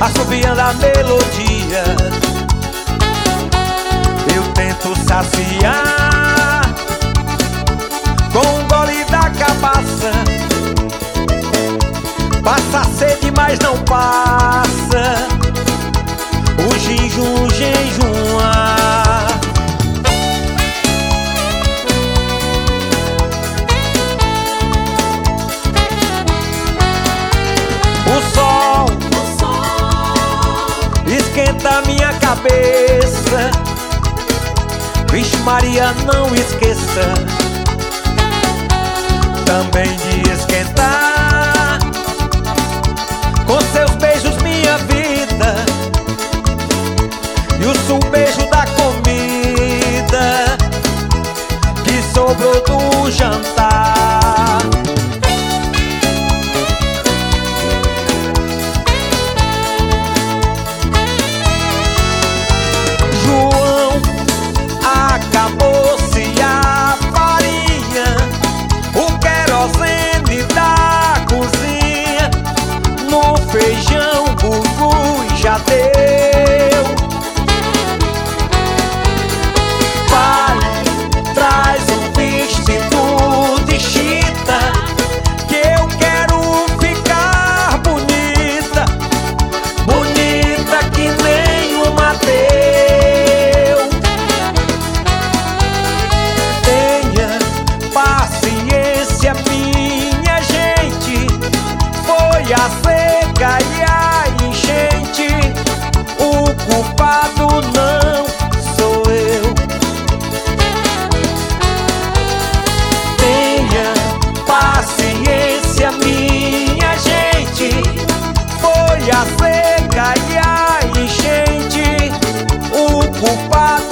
assobiando a melodia. Eu tento saciar com um gole da cabaça. Passa a sede, mas não passa o jejum, jejuar. O sol esquenta minha cabeça. Vixe Maria, não esqueça também de esquentar com seus beijos minha vida e o subejo da comida que sobrou do jantar. João, acabou-se a farinha, o querosene da cozinha, no feijão bugu já deu. Vai, traz um vestido de chita, que eu quero ficar bonita, bonita que nem uma deu. Tenha paciência, minha gente, foi a seca e a enchente, o culpado não sou eu. Tenha paciência, minha gente, foi a seca e a enchente, o culpado